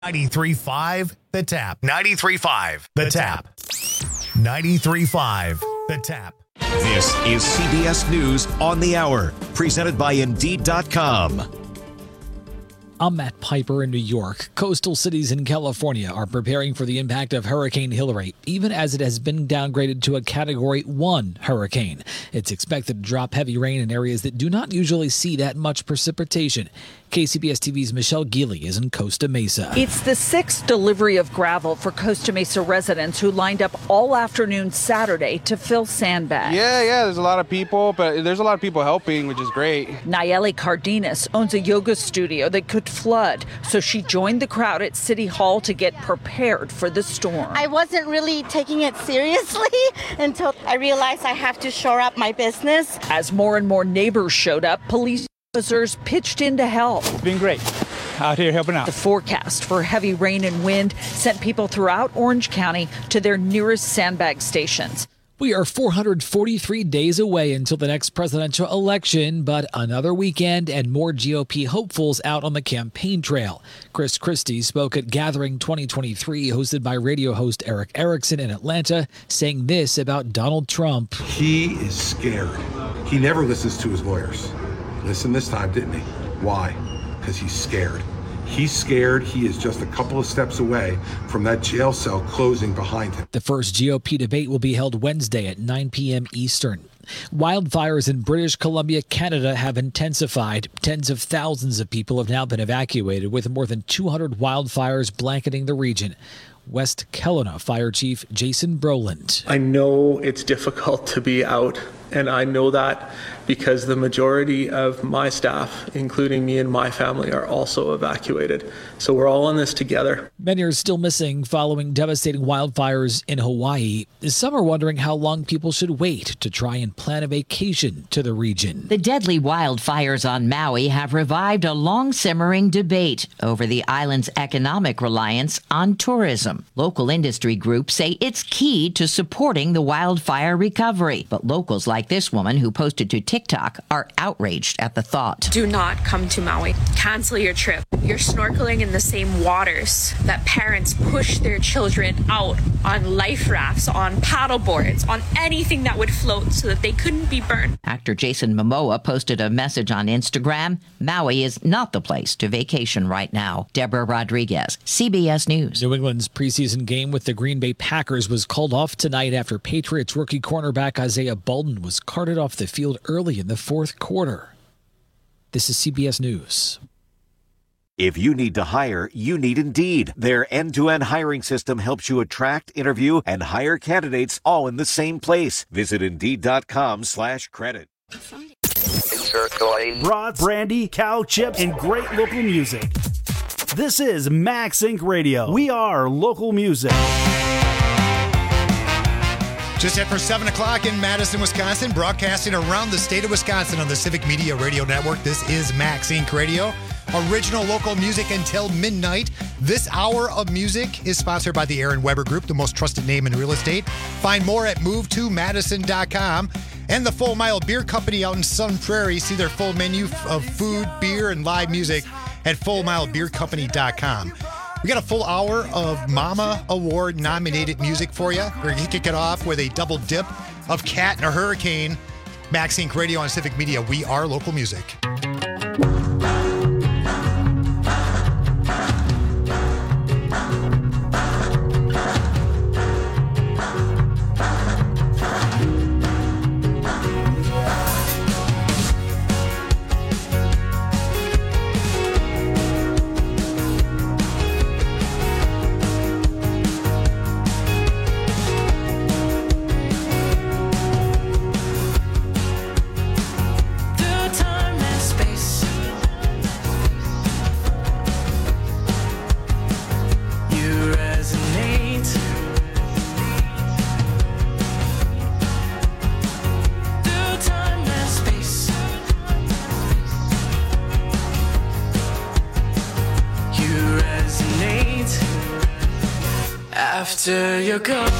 93.5 The Tap. 93.5 The Tap. 93.5 The Tap. This is CBS News on the Hour, presented by Indeed.com. I'm Matt Piper in New York. Coastal cities in California are preparing for the impact of Hurricane Hilary, even as it has been downgraded to a Category 1 hurricane. It's expected to drop heavy rain in areas that do not usually see that much precipitation. KCBS TV's Michelle Geely is in Costa Mesa. It's the sixth delivery of gravel for Costa Mesa residents who lined up all afternoon Saturday to fill sandbags. Yeah, there's a lot of people, but there's a lot of people helping, which is great. Nayeli Cardenas owns a yoga studio that could flood, so she joined the crowd at City Hall to get prepared for the storm. I wasn't really taking it seriously until I realized I have to shore up my business. As more and more neighbors showed up, police officers pitched in to help. It's been great out here helping out. The forecast for heavy rain and wind sent people throughout Orange County to their nearest sandbag stations. We are 443 days away until the next presidential election, but another weekend and more GOP hopefuls out on the campaign trail. Chris Christie spoke at Gathering 2023, hosted by radio host Eric Erickson in Atlanta, saying this about Donald Trump. He is scared. He never listens to his lawyers. Listen this time, didn't he? Why? Because he's scared. He's scared. He is just a couple of steps away from that jail cell closing behind him. The first GOP debate will be held Wednesday at 9 p.m. Eastern. Wildfires in British Columbia, Canada have intensified. Tens of thousands of people have now been evacuated, with more than 200 wildfires blanketing the region. West Kelowna Fire Chief Jason Brolin. I know it's difficult to be out, and I know that because the majority of my staff, including me and my family, are also evacuated. So we're all in this together. Many are still missing following devastating wildfires in Hawaii. Some are wondering how long people should wait to try and plan a vacation to the region. The deadly wildfires on Maui have revived a long-simmering debate over the island's economic reliance on tourism. Local industry groups say it's key to supporting the wildfire recovery. But locals like this woman who posted to TikTok are outraged at the thought. Do not come to Maui. Cancel your trip. You're snorkeling in the same waters that parents push their children out on life rafts, on paddle boards, on anything that would float so that they couldn't be burned. Actor Jason Momoa posted a message on Instagram. Maui is not the place to vacation right now. Deborah Rodriguez, CBS News. New England's preseason game with the Green Bay Packers was called off tonight after Patriots rookie cornerback Isaiah Bolden was carted off the field early in the fourth quarter. This is CBS News. If you need to hire, you need Indeed. Their end-to-end hiring system helps you attract, interview, and hire candidates all in the same place. Visit Indeed.com/credit. Brats, brandy, cow chips, and great local music. This is Max Inc. Radio. We are local music. Just after 7 o'clock in Madison, Wisconsin, broadcasting around the state of Wisconsin on the Civic Media Radio Network. This is Max Inc. Radio. Original local music until midnight. This hour of music is sponsored by the Aaron Weber Group, the most trusted name in real estate. Find more at movetomadison.com. And the Full Mile Beer Company out in Sun Prairie. See their full menu of food, beer, and live music at fullmilebeercompany.com. We got a full hour of Mama Award nominated music for you. We're going to kick it off with a double dip of Cat and a Hurricane. Max Inc. Radio on Civic Media. We are local music. After you're gone.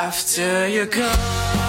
After you're gone.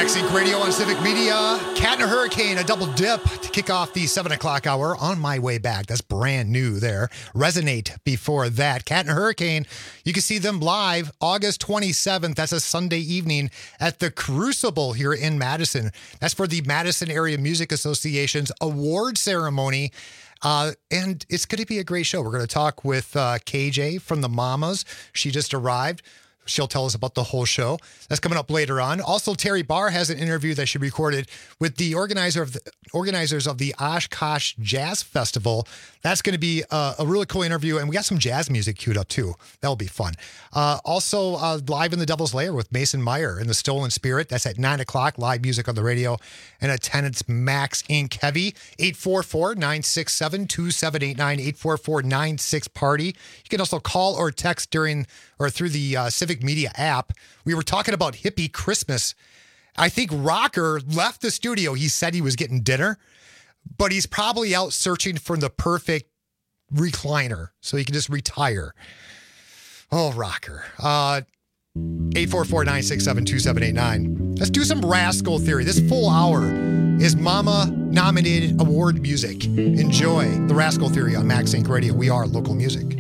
MaxInc Radio on Civic Media. Cat and a Hurricane, a double dip to kick off the 7 o'clock hour. On My Way Back. That's brand new there. Resonate before that. Cat and a Hurricane, you can see them live August 27th. That's a Sunday evening at the Crucible here in Madison. That's for the Madison Area Music Association's award ceremony. And it's going to be a great show. We're going to talk with KJ from the Mamas. She just arrived. She'll tell us about the whole show. That's coming up later on. Also, Terry Barr has an interview that she recorded with the organizers of the Oshkosh Jazz Festival. That's going to be a really cool interview, and we got some jazz music queued up too. That'll be fun. Also, live in the Devil's Lair with Mason Meyer in the Stolen Spirit. That's at 9 o'clock. Live music on the radio, and attendance Max Inc. Heavy. 844-967-2789. 844-96-PARTY. You can also call or text during or through the Civic Media app. We were talking about hippie Christmas. I think Rocker left the studio. He said he was getting dinner, but he's probably out searching for the perfect recliner so he can just retire. Oh, Rocker. 844-967-2789. Let's do some Rascal Theory. This full hour is Mama-nominated award music. Enjoy the Rascal Theory on MaxInc Radio. We are local music.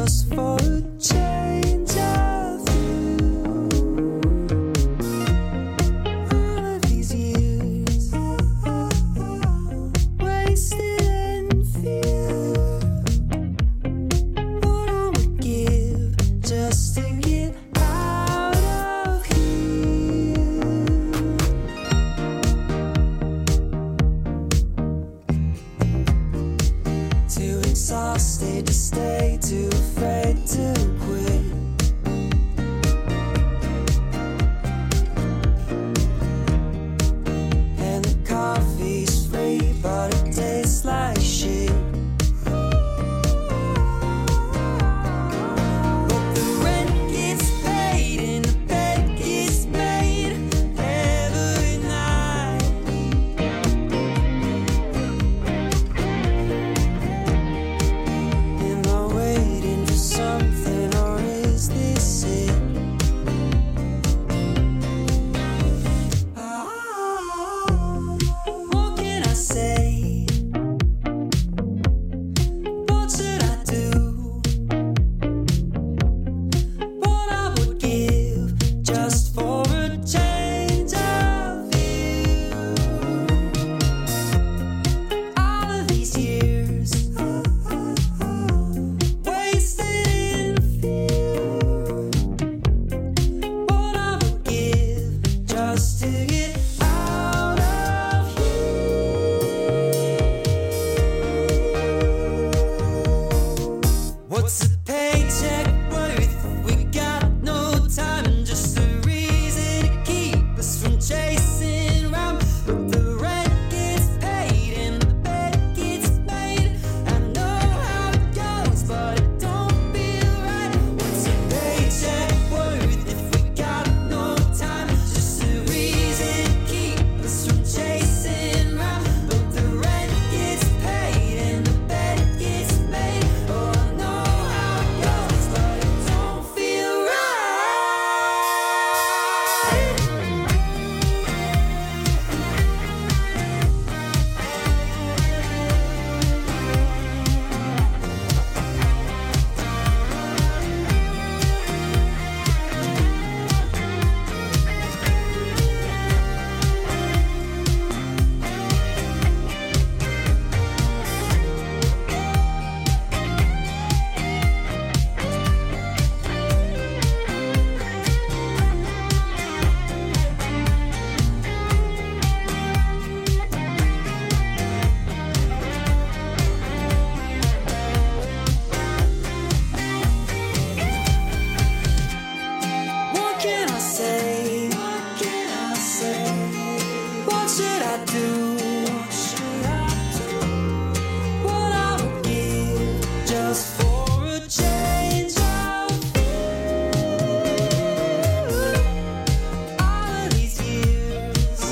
just for a change of view. All of these years wasted in fear. What I would give just to get out of here. Too exhausted to stay, too afraid to quit. And the coffee's free, but it tastes like shit. But the rent gets paid and the bed gets made every night. Am I waiting for something, or is this it? What can I say? What should I do? What I would give just for a change of view. All of these years wasted in fear. What I would give just to get out of here. What's a paycheck worth? We got no time and just a reason to keep us from chasing around. But the rent gets paid and the bed gets made. I know how it goes, but it don't feel right. What's a paycheck worth if we got no time? Just a reason to keep us from chasing around. But the rent gets paid and the bed gets made. Oh, I know how it goes, but it don't feel right. What can I say? What can I say? What should I do? What should I do? What I would give just for a change of view. All of these years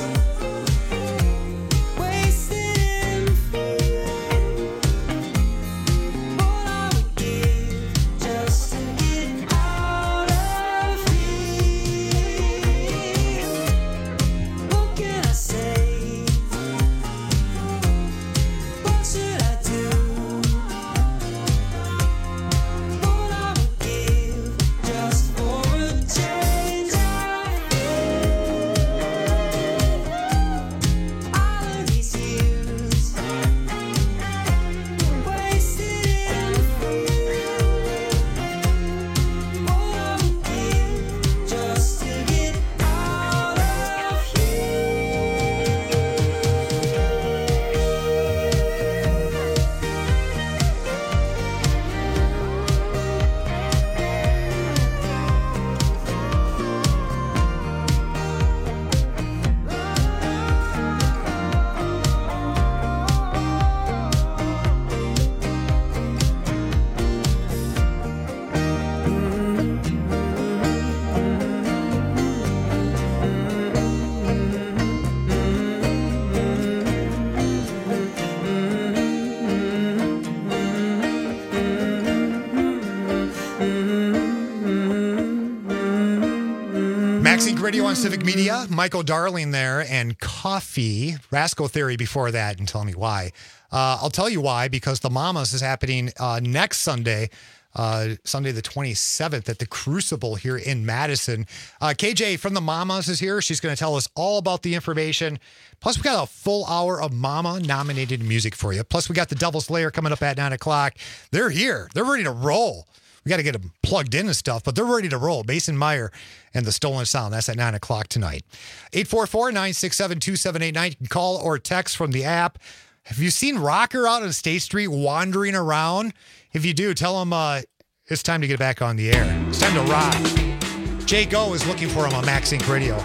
wasted in fear. What I would give just to get out of here. What can I say? What should I do? What I would give just for a change of view. All of these years wasted in fear. What I would give just to get out of Maxink Radio on Civic Media. Michael Darling there, and Coffee. Rascal Theory before that, and tell me why. I'll tell you why, because the Mamas is happening next Sunday Sunday the 27th at the Crucible here in Madison. KJ from the Mamas is here. She's going to tell us all about the information. Plus, we got a full hour of Mama-nominated music for you. Plus, we got the Devil's Lair coming up at 9 o'clock. They're here. They're ready to roll. We got to get them plugged in and stuff, but they're ready to roll. Mason Meyer and the Stolen Sound. That's at 9 o'clock tonight. 844-967-2789. You can call or text from the app. Have you seen Rocker out on State Street wandering around? If you do, tell him it's time to get back on the air. It's time to rock. Jay Go is looking for him on Max Inc. Radio.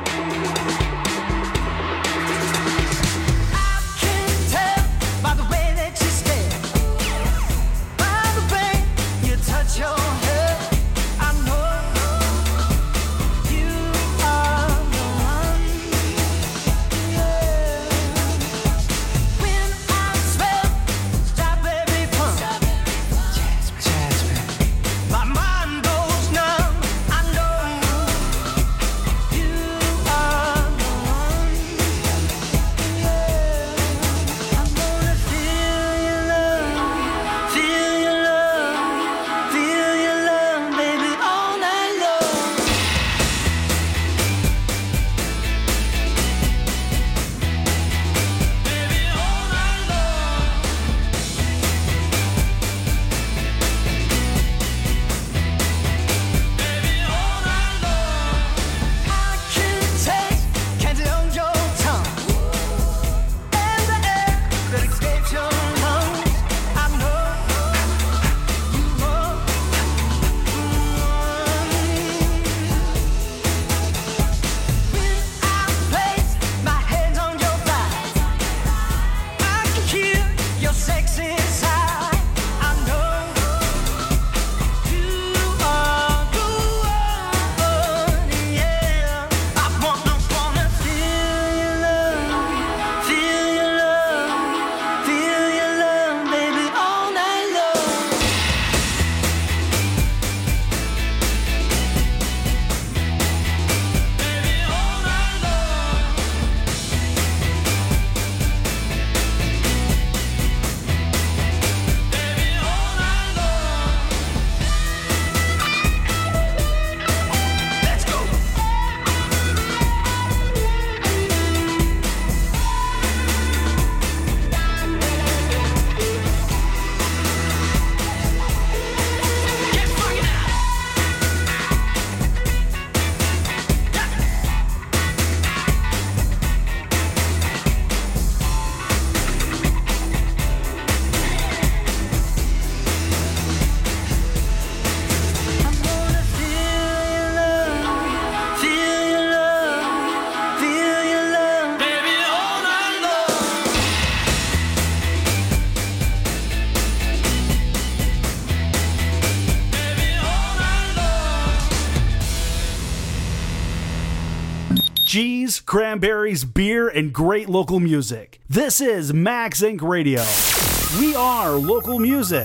Cheese, cranberries, beer, and great local music. This is Max Inc. Radio. We are local music.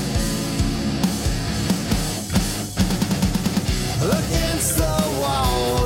Against the wall.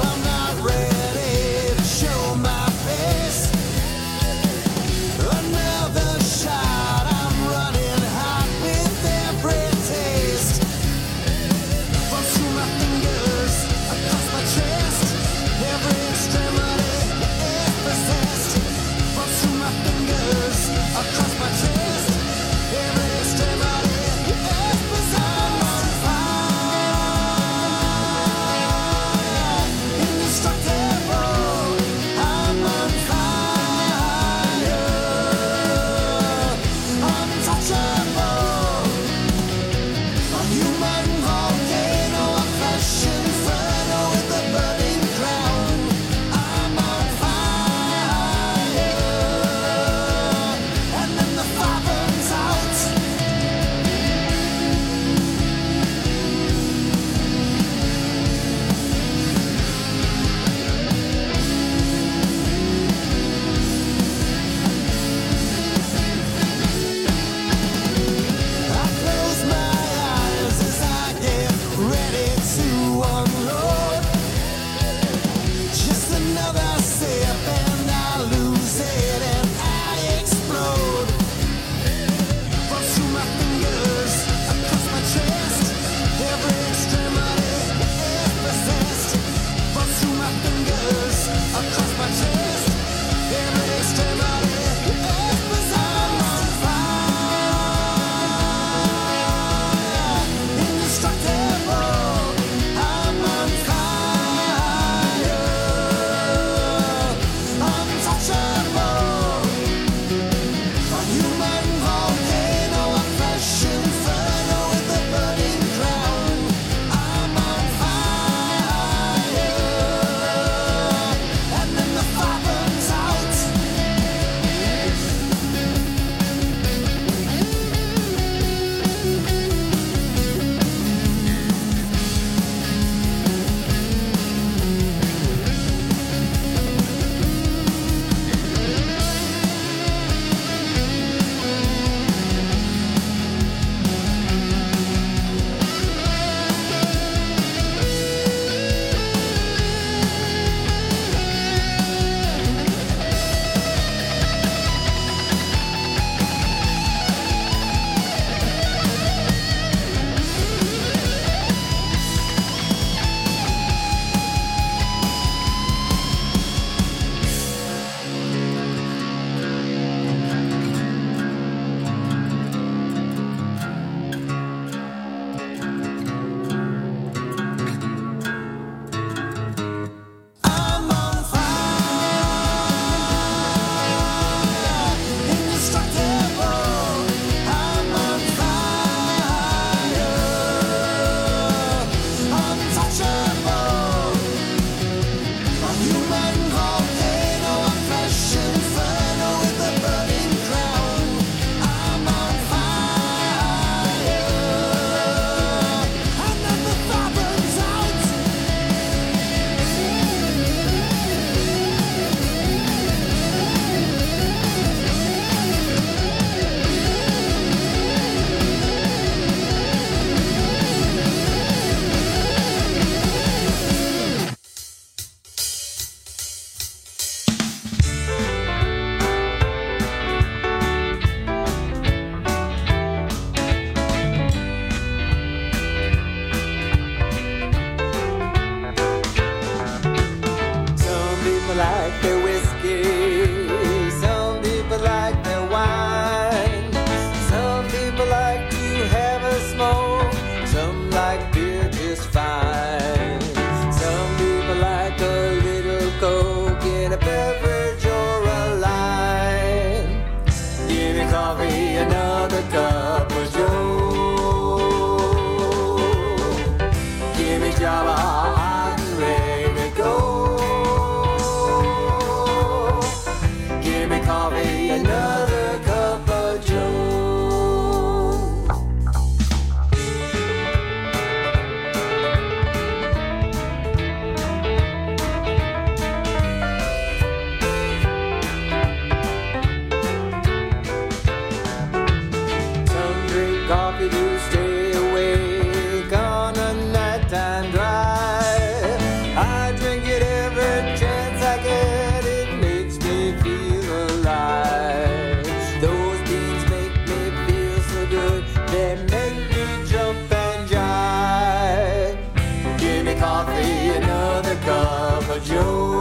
coffee, another cup of Joe.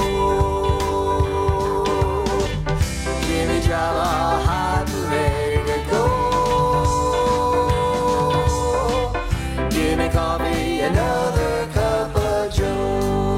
Give me Java hot and ready to go. Give me coffee, another cup of Joe.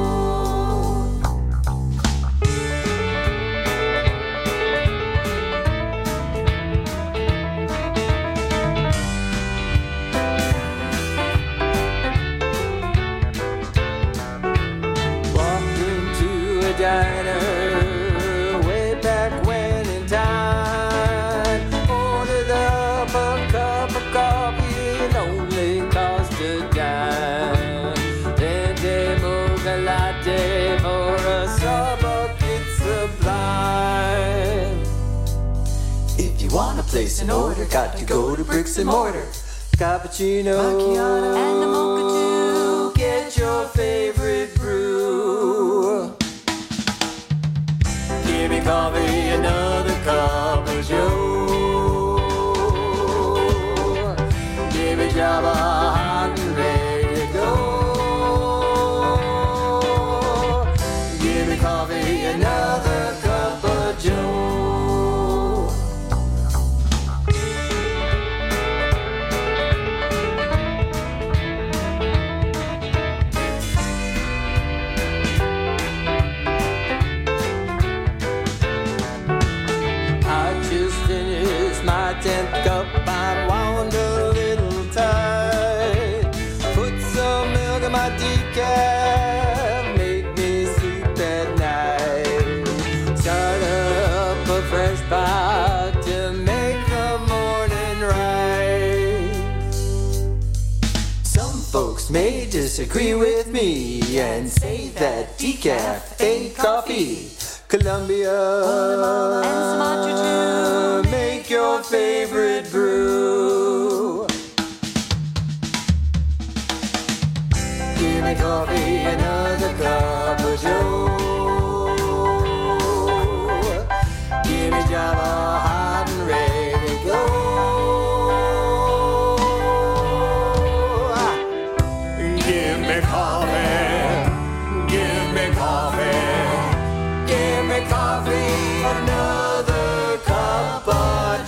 Walked into a diner way back when in time. Ordered up a cup of coffee, it only cost a dime. Venti mocha latte for a Starbucks sublime. If you want to place an order, got to go to bricks and mortar. Cappuccino, macchiato, and a mocha too. Get your favorite brew. Give me coffee, another cup of Joe. Give me Java hot and ready to go. Give me coffee, another cup of Joe. I just finished my 10th cup. I wound a little tight. Put some milk in my decaf. Make me sleep at night. Start up a fresh pot to make the morning right. Some folks may disagree with me and say that decaf ain't coffee. Columbia and Sumatra too. Make your favorite brew. Give me coffee, another cup of Joe. Give me Java hot and ready to go. Give me coffee. Give me coffee. Give me coffee, another cup of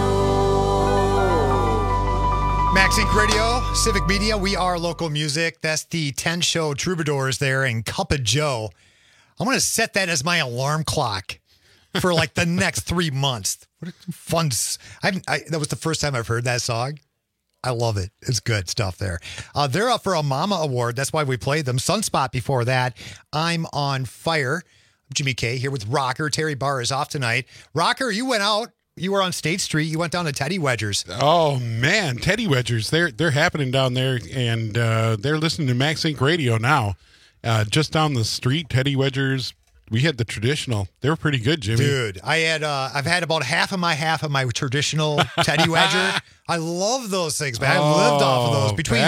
Joe. Max Inc. Radio, Civic Media, we are local music. That's the 10 show Troubadours there and Cup of Joe. I'm going to set that as my alarm clock for like the next 3 months. What a fun. That was the first time I've heard that song. I love it. It's good stuff there. They're up for a Mama Award. That's why we played them. Sunspot before that. I'm on Fire. Jimmy K here with Rocker. Terry Barr is off tonight. Rocker, you went out. You were on State Street. You went down to Teddy Wedgers. Oh, man. Teddy Wedgers. They're happening down there, and they're listening to Max Inc. Radio now. Just down the street, Teddy Wedgers. We had the traditional. They were pretty good, Jimmy. Dude, I've had about half of my traditional Teddy Wedger. I love those things, man. I lived off of those. Between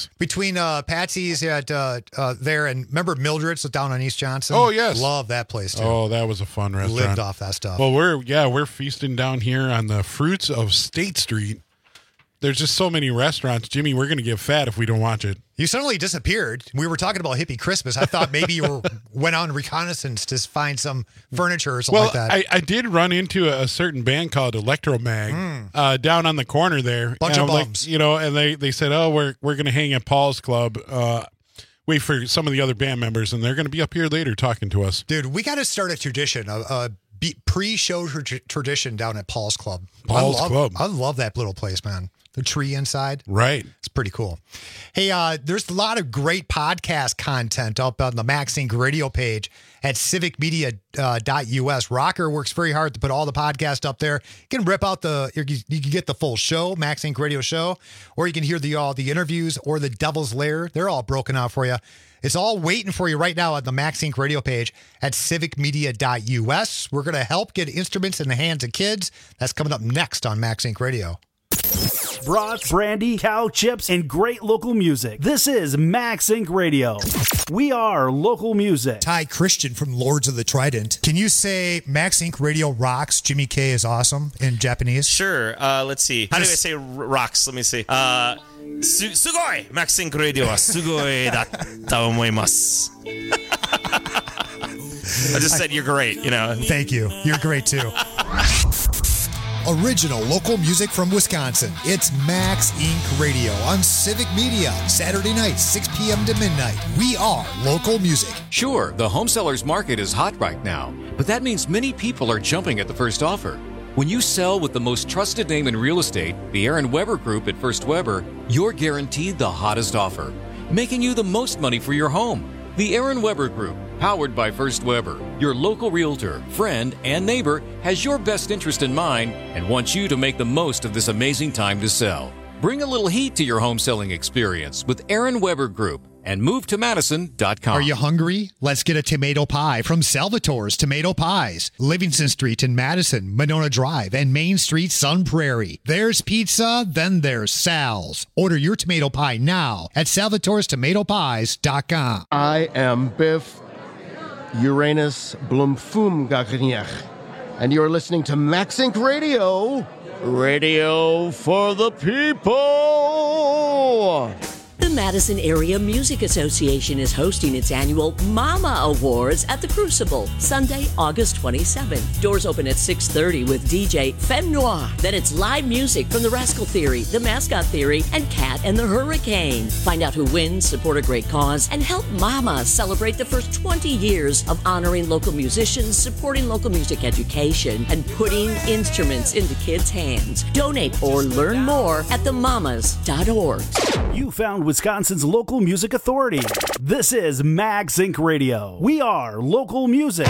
Patsy's at there and remember Mildred's down on East Johnson? Oh, yes. Love that place, too. Oh, that was a fun restaurant. Lived off that stuff. Well, we're feasting down here on the fruits of State Street. There's just so many restaurants. Jimmy, we're going to get fat if we don't watch it. You suddenly disappeared. We were talking about hippie Christmas. I thought maybe you went on reconnaissance to find some furniture or something like that. I did run into a certain band called Electromag down on the corner there. Bunch of bums. And they said, oh, we're going to hang at Paul's Club. Wait for some of the other band members, and they're going to be up here later talking to us. Dude, we got to start a tradition, a pre-show tradition down at Paul's Club. Paul's Club. I love that little place, man. The tree inside. Right. It's pretty cool. Hey, there's a lot of great podcast content up on the Max Inc. radio page at civicmedia.us. Rocker works very hard to put all the podcasts up there. You can rip out you can get the full show, Max Inc. radio show, or you can hear all the interviews or the Devil's Lair. They're all broken out for you. It's all waiting for you right now at the Max Inc. radio page at civicmedia.us. We're going to help get instruments in the hands of kids. That's coming up next on Max Inc. Radio. brats, brandy, cow chips, and great local music. This is Max Inc. Radio. We are local music. Ty Christian from Lords of the Trident. Can you say Max Inc. Radio rocks, Jimmy K is awesome in Japanese? Sure. Let's see. How do I say rocks? Let me see. Sugoi! Max Inc. Radio wa sugoi datta omoimasu. I just said you're great, you know. Thank you. You're great too. Original local music from Wisconsin. It's Max Inc. Radio on Civic Media. Saturday night, 6 p.m. to midnight. We are local music. Sure, the home sellers market is hot right now, but that means many people are jumping at the first offer. When you sell with the most trusted name in real estate, the Aaron Weber Group at First Weber, you're guaranteed the hottest offer, making you the most money for your home. The Aaron Weber Group, powered by First Weber, your local realtor, friend, and neighbor, has your best interest in mind and wants you to make the most of this amazing time to sell. Bring a little heat to your home selling experience with Aaron Weber Group and move to Madison.com. Are you hungry? Let's get a tomato pie from Salvatore's Tomato Pies. Livingston Street in Madison, Monona Drive, and Main Street, Sun Prairie. There's pizza, then there's Sal's. Order your tomato pie now at salvatorestomatopies.com. I am Biff Uranus Blumfum Gagniach, and you're listening to Max Inc. Radio. Radio for the people. The Madison Area Music Association is hosting its annual Mama Awards at the Crucible, Sunday, August 27th. Doors open at 6:30 with DJ Femme Noir. Then it's live music from the Rascal Theory, the Mascot Theory, and Cat and the Hurricane. Find out who wins, support a great cause, and help Mama celebrate the first 20 years of honoring local musicians, supporting local music education, and putting instruments into kids' hands. Donate or learn more at themamas.org. You found Wisconsin's local music authority. This is Max Inc. Radio. We are local music.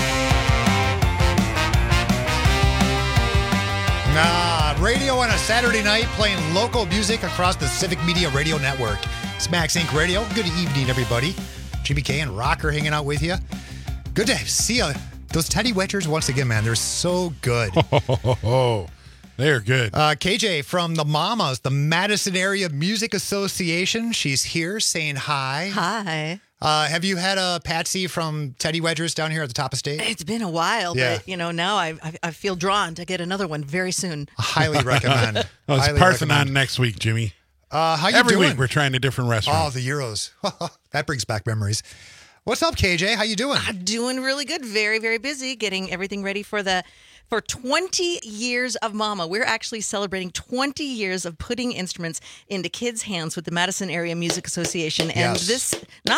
Radio on a Saturday night playing local music across the Civic Media Radio Network. It's Max Inc. Radio. Good evening, everybody. Jimmy K and Rocker hanging out with you. Good to see you. Those Teddy Wedgers, once again, man, they're so good. They're good. KJ from the Mamas, the Madison Area Music Association. She's here saying hi. Hi. Have you had a Patsy from Teddy Wedgers down here at the top of state? It's been a while, Yeah. but now I feel drawn to get another one very soon. Highly recommend. It's Highly Parthenon recommend. next week, Jimmy. How you Every doing? week we're trying a different restaurant. Oh, the Euros. That brings back memories. What's up, KJ? How you doing? I'm doing really good. Very, very busy getting everything ready for 20 years of Mama. We're actually celebrating 20 years of putting instruments into kids' hands with the Madison Area Music Association. And Yes.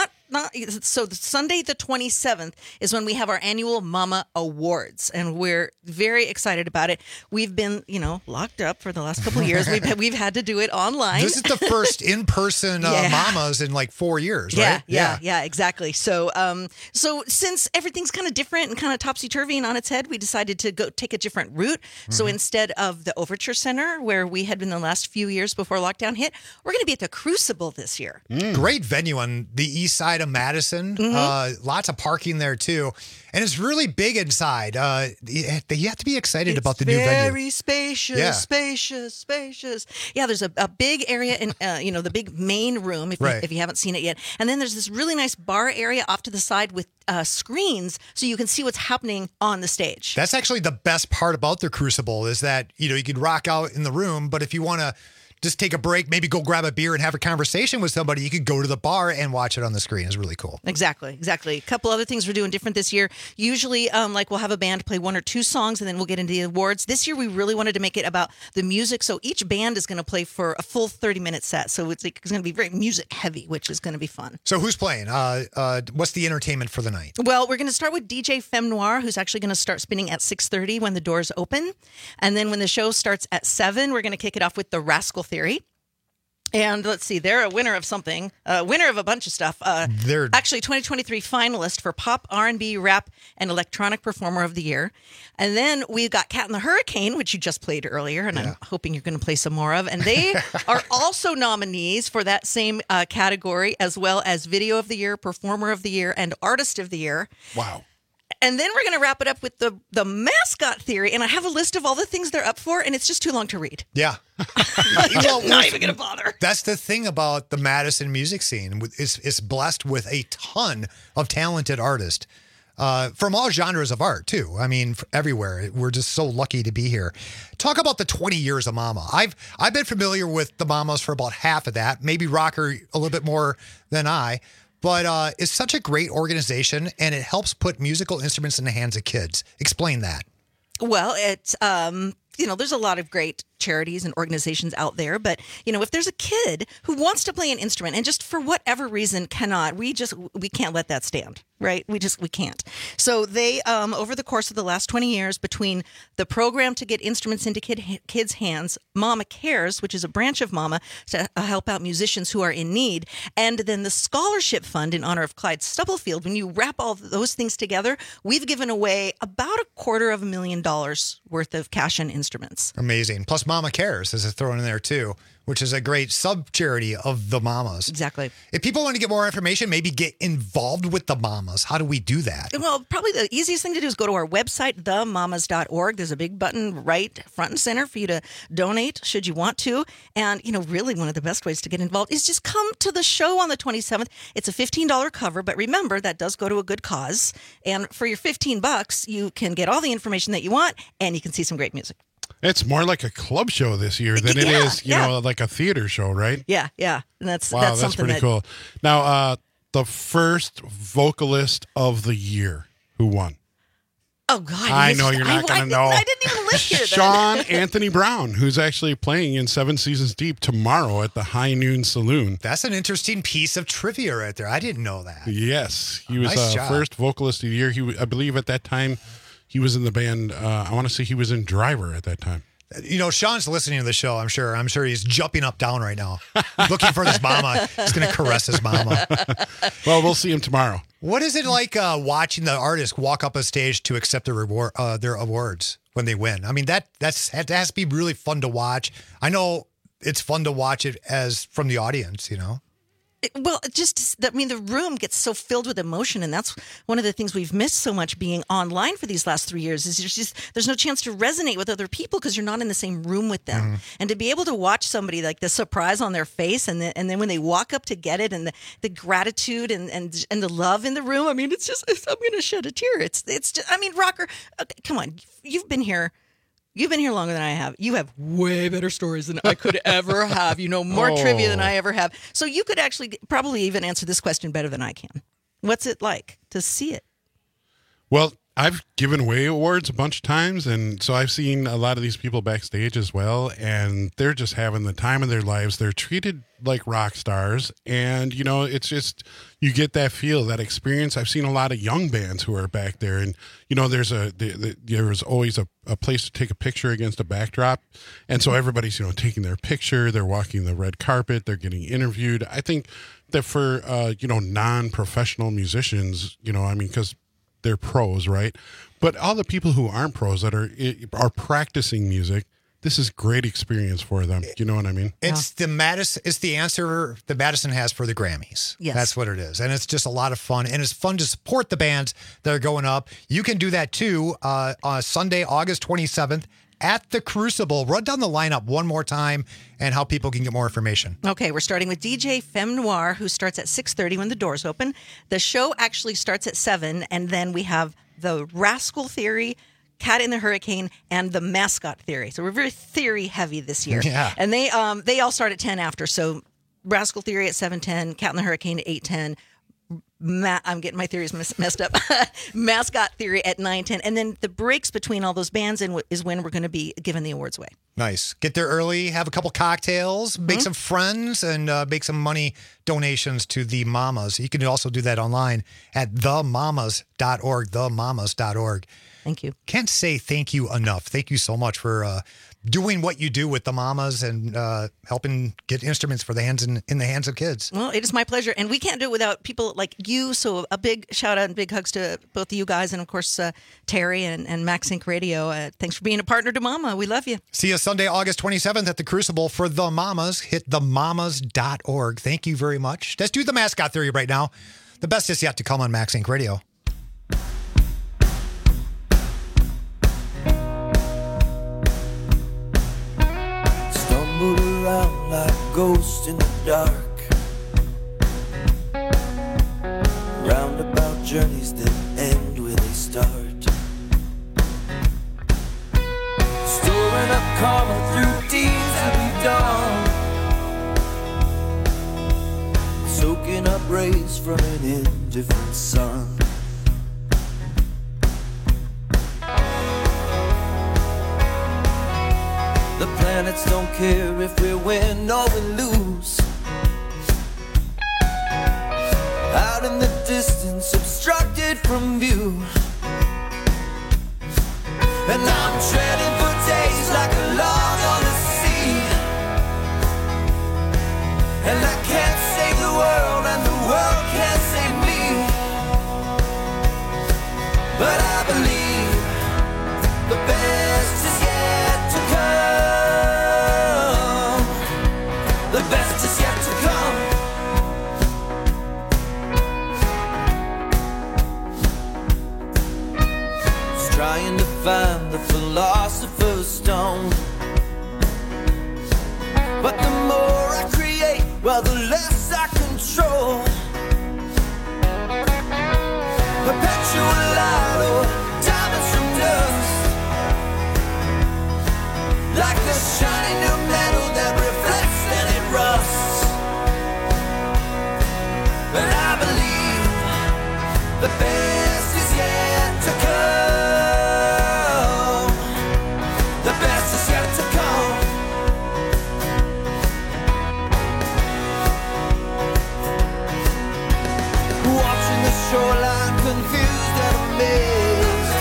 so Sunday the 27th is when we have our annual Mama Awards, and we're very excited about it. We've been, locked up for the last couple of years. We've had to do it online. This is the first in-person Yeah. Mamas in like 4 years, right? Yeah, exactly. So since everything's kind of different and kind of topsy-turvy and on its head, we decided to go take a different route. So instead of the Overture Center, where we had been the last few years before lockdown hit, we're going to be at the Crucible this year. Great venue on the east side of Madison. Lots of parking there too. And it's really big inside. You have to be excited about the new venue. Very spacious, Yeah. spacious. Yeah, there's a big area in, the big main room, if you haven't seen it yet. And then there's this really nice bar area off to the side with screens so you can see what's happening on the stage. That's actually the best part about the Crucible is that, you can rock out in the room, but if you want to just take a break, maybe go grab a beer and have a conversation with somebody, you could go to the bar and watch it on the screen. It's really cool. Exactly. A couple other things we're doing different this year. Usually, we'll have a band play 1 or 2 songs, and then we'll get into the awards. This year, we really wanted to make it about the music, so each band is going to play for a full 30-minute set. So it's going to be very music heavy, which is going to be fun. So who's playing? What's the entertainment for the night? Well, we're going to start with DJ Femme Noir, who's actually going to start spinning at 6:30 when the doors open. And then when the show starts at 7, we're going to kick it off with the Rascal Theory. And let's see, they're a winner of something, winner of a bunch of stuff. They're actually 2023 finalist for Pop, R&B, Rap, and Electronic Performer of the Year. And then we've got Cat and the Hurricane, which you just played earlier, and I'm hoping you're going to play some more of. And they are also nominees for that same category, as well as Video of the Year, Performer of the Year, and Artist of the Year. Wow. And then we're going to wrap it up with the mascot theory. And I have a list of all the things they're up for, and it's just too long to read. Yeah. I'm not even going to bother. That's the thing about the Madison music scene. It's blessed with a ton of talented artists from all genres of art, too. I mean, everywhere. We're just so lucky to be here. Talk about the 20 years of Mama. I've been familiar with the Mamas for about half of that, maybe Rocker a little bit more than I. But it's such a great organization, and it helps put musical instruments in the hands of kids. Explain that. Well, it's, there's a lot of great charities and organizations out there. But, if there's a kid who wants to play an instrument and just for whatever reason cannot, we can't let that stand, right? We can't. So they, over the course of the last 20 years, between the program to get instruments into kids' hands, Mama Cares, which is a branch of Mama to help out musicians who are in need, and then the scholarship fund in honor of Clyde Stubblefield, when you wrap all of those things together, we've given away about $250,000 worth of cash and instruments. Amazing. Plus Mama Cares is thrown in there too, which is a great sub-charity of the Mamas. Exactly. If people want to get more information, maybe get involved with the Mamas, how do we do that? Well, probably the easiest thing to do is go to our website, themamas.org. There's a big button right front and center for you to donate should you want to. And, really one of the best ways to get involved is just come to the show on the 27th. It's a $15 cover, but remember, that does go to a good cause. And for your $15, you can get all the information that you want, and you can see some great music. It's more like a club show this year than it is, like a theater show, right? Yeah. And that's something pretty cool. Now, the first vocalist of the year, who won? Oh, God. I know you're not going to know. I didn't even live here then. Sean Anthony Brown, who's actually playing in 7 Seasons Deep tomorrow at the High Noon Saloon. That's an interesting piece of trivia right there. I didn't know that. Yes. He was first vocalist of the year. I believe at that time, he was in the band. I want to say he was in Driver at that time. Sean's listening to the show, I'm sure. I'm sure he's jumping up down right now, looking for his mama. He's going to caress his mama. Well, we'll see him tomorrow. What is it like watching the artist walk up a stage to accept their awards when they win? I mean, that has to be really fun to watch. I know it's fun to watch it as from the audience, Well, the room gets so filled with emotion, and that's one of the things we've missed so much being online for these last 3 years is there's no chance to resonate with other people because you're not in the same room with them. Mm-hmm. And to be able to watch somebody like the surprise on their face and then when they walk up to get it and the gratitude and the love in the room, I mean, it's just, I'm going to shed a tear. It's just, I mean, Rocker, come on, you've been here. You've been here longer than I have. You have way better stories than I could ever have. You know more trivia than I ever have. So you could actually probably even answer this question better than I can. What's it like to see it? Well, I've given away awards a bunch of times, and so I've seen a lot of these people backstage as well, and they're just having the time of their lives. They're treated like rock stars, and, it's just, you get that feel, that experience. I've seen a lot of young bands who are back there, and, there's always a place to take a picture against a backdrop, and so everybody's, taking their picture, they're walking the red carpet, they're getting interviewed. I think that for, non-professional musicians, because they're pros, right? But all the people who aren't pros that are practicing music, this is great experience for them. You know what I mean? It's the answer that Madison has for the Grammys. Yes. That's what it is. And it's just a lot of fun. And it's fun to support the bands that are going up. You can do that too on Sunday, August 27th at the Crucible. Run down the lineup one more time and how people can get more information. Okay, we're starting with DJ Femme Noir, who starts at 6:30 when the doors open. The show actually starts at 7, and then we have the Rascal Theory, Cat in the Hurricane, and the Mascot Theory. So we're very theory heavy this year. Yeah. And they all start at 10 after. So Rascal Theory at 7:10, Cat in the Hurricane at 8:10. I'm getting my theories messed up. Mascot Theory at 9:10, and then the breaks between all those bands is when we're going to be giving the awards away. Nice. Get there early, have a couple cocktails, make some friends, and make some money donations to the Mamas. You can also do that online at themamas.org, themamas.org. Thank you. Can't say thank you enough. Thank you so much for doing what you do with the Mamas and helping get instruments for the hands in the hands of kids. Well, it is my pleasure, and we can't do it without people like you. So a big shout out and big hugs to both of you guys, and of course Terry and Max Inc. Radio. Thanks for being a partner to Mama. We love you. See you Sunday, August 27th at the Crucible for the Mamas. Hit themamas.org. Thank you very much. Let's do the Mascot Theory right now. The best is yet to come on Max Inc. Radio. ghost in the dark. Roundabout journeys that end where they start. Storing up karma through deeds that we've done. Soaking up rays from an indifferent sun. The planets don't care if we win or we lose. Out in the distance, obstructed from view. And I'm treading for days like a log on the sea. And I can't save the world, and the world can't save me. But I believe the best is yet to come. The best is yet to come. Just trying to find the philosopher's stone. But the more I create, well, the less I control. Perpetual light or diamonds from dust. Like the shiny new metal that reflects and it rusts. But I believe the best is yet to come. The best is yet to come. Watching the shoreline confused and amazed.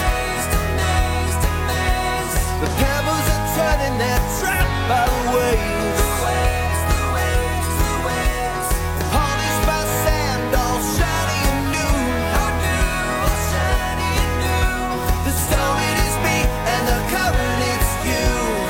The pebbles are turning, they're trapped by the waves. Polished by sand, all shiny and new. The stone it is me, and the current it's you.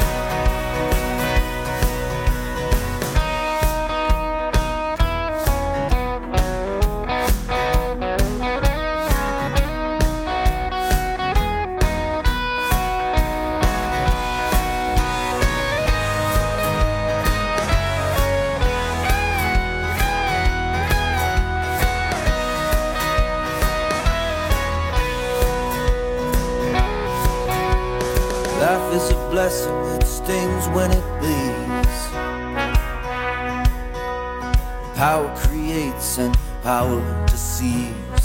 Life is a blessing that stings when it bleeds. Power creates and power deceives.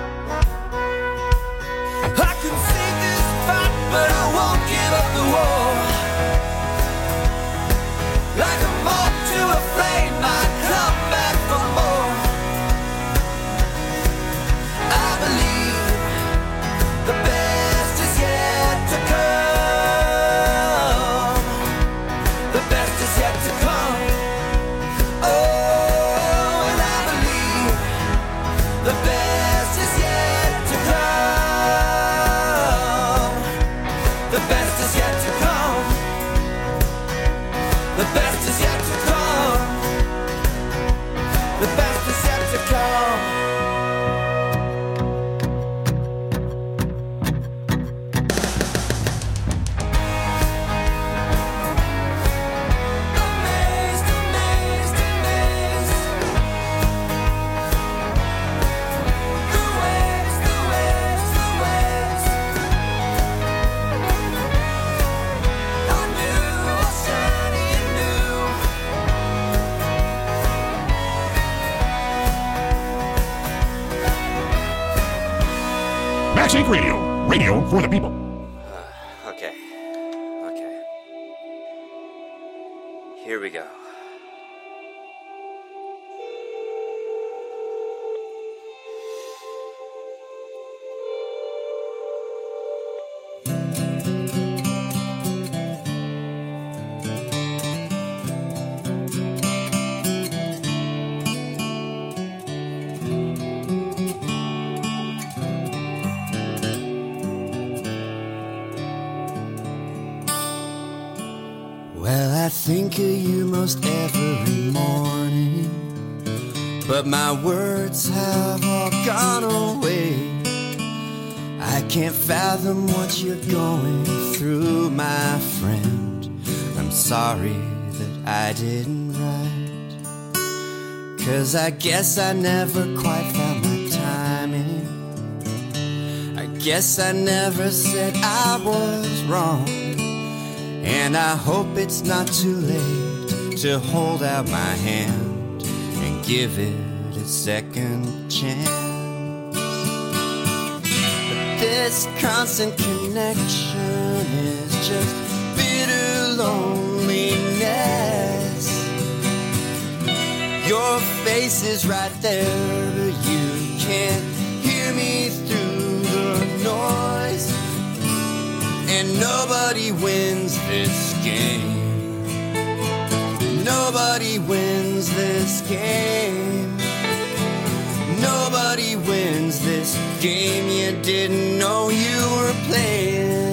I can save this fight, but I won't give up the war. Like a moth to a flame, I come back for more. I believe the best is yet to come. The best is yet to come. Oh, and I believe the best is yet to come. The best is yet to come. The best is yet to come. The best is yet to come. Amazed, amazed, amazed. The waves, the waves, the waves. Are new, are shiny and new. Max Inc. Radio. Radio for the people. Okay. Here we go. Well, I think of you most every morning, but my words have all gone away. I can't fathom what you're going through, my friend. I'm sorry that I didn't write. 'Cause I guess I never quite found my timing. I guess I never said I was wrong. And I hope it's not too late to hold out my hand and give it a second chance. But this constant connection is just bitter loneliness. Your face is right there, but you can't hear me through the noise. And nobody wins this game. Nobody wins this game. Nobody wins this game you didn't know you were playing.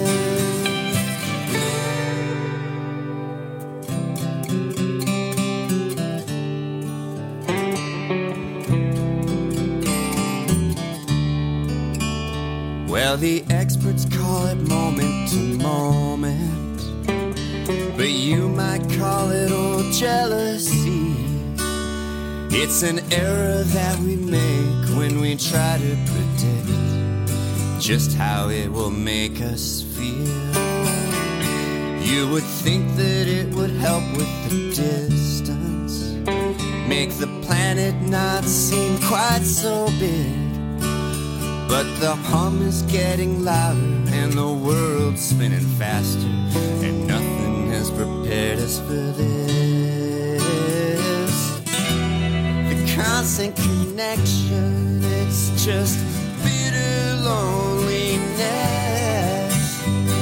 Well, the experts call it moment to moment, but you might call it old jealousy. It's an error that we make when we try to predict just how it will make us feel. You would think that it would help with the distance, make the planet not seem quite so big. But the hum is getting louder and the world's spinning faster, and nothing has prepared us for this. The constant connection, it's just bitter loneliness.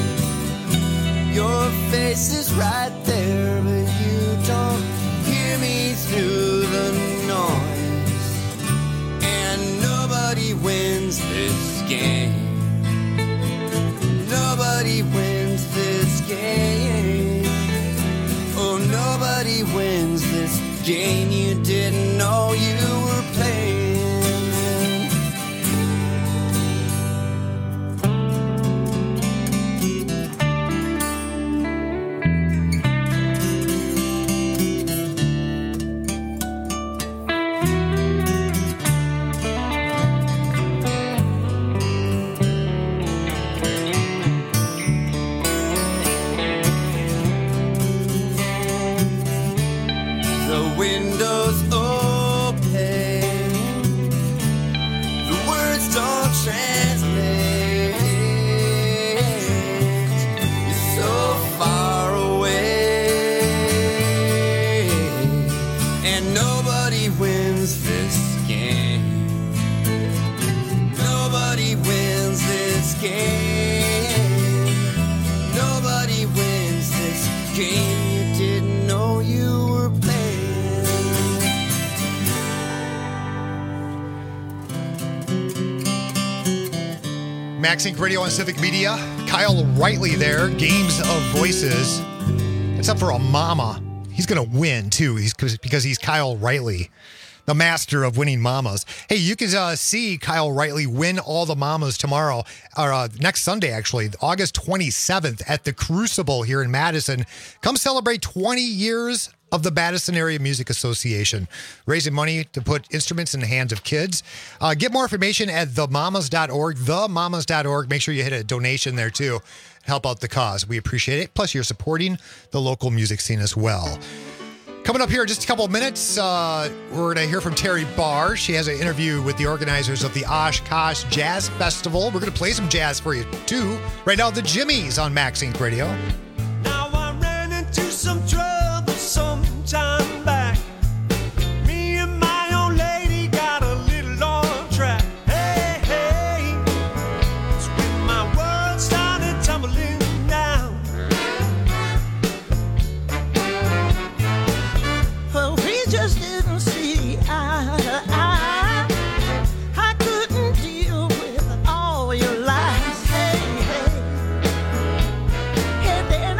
Your face is right there, but you don't hear me through the noise. Nobody wins this game. Nobody wins this game. Oh, nobody wins this game you didn't know you were playing. Windows open, the words don't translate. You're so far away, and nobody wins this game. Nobody wins this game. Nobody wins this game you didn't know you were playing. Max Inc. Radio on Civic Media. Kyle Rightly there. Games of Voices. It's up for a mama. He's going to win, too, because he's Kyle Rightly, the master of winning mamas. Hey, you can see Kyle Rightly win all the mamas tomorrow, or next Sunday, actually, August 27th at the Crucible here in Madison. Come celebrate 20 years of the Madison Area Music Association, raising money to put instruments in the hands of kids. Get more information at themamas.org, themamas.org. Make sure you hit a donation there, too. Help out the cause. We appreciate it. Plus, you're supporting the local music scene as well. Coming up here in just a couple of minutes, we're going to hear from Terry Barr. She has an interview with the organizers of the Oshkosh Jazz Festival. We're going to play some jazz for you, too. Right now, the Jimmies on Max Inc. Radio. Now I ran into some trouble some time back. Me and my old lady got a little on track. Hey, hey, it's when my world started tumbling down. Well, we just didn't see eye to eye. I couldn't deal with all your lies. Hey, hey, hey, there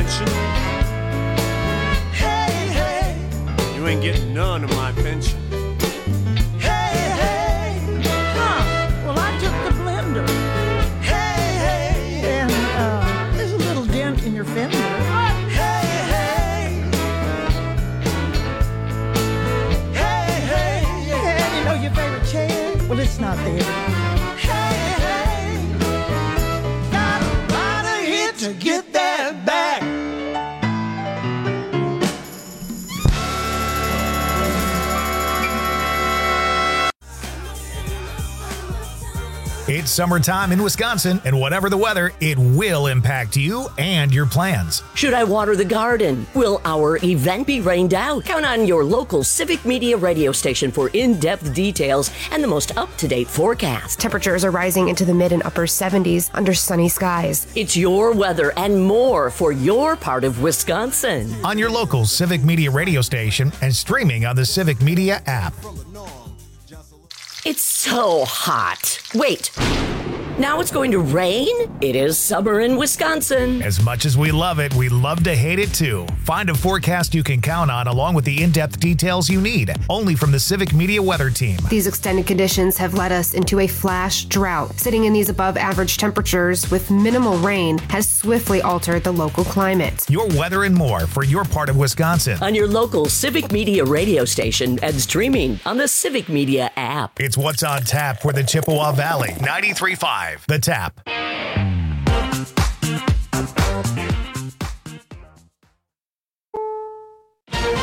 pension? Hey, hey, You ain't getting none of my pension. hey, hey. Huh. Well, I took the blender. Hey, hey. And there's a little dent in your fender. Hey, hey. Hey, hey. And you know your favorite chair? Well, it's not there. Hey, hey. Got a lot of hit to get that back. It's summertime in Wisconsin, and whatever the weather, it will impact you and your plans. Should I water the garden? Will our event be rained out? Count on your local Civic Media radio station for in-depth details and the most up-to-date forecast. Temperatures are rising into the mid and upper 70s under sunny skies. It's your weather and more for your part of Wisconsin. On your local Civic Media radio station and streaming on the Civic Media app. It's so hot. Wait. Now it's going to rain? It is summer in Wisconsin. As much as we love it, we love to hate it too. Find a forecast you can count on along with the in-depth details you need, only from the Civic Media weather team. These extended conditions have led us into a flash drought. Sitting in these above average temperatures with minimal rain has swiftly altered the local climate. Your weather and more for your part of Wisconsin. On your local Civic Media radio station and streaming on the Civic Media app. It's what's on tap for the Chippewa Valley. 93.5, The Tap.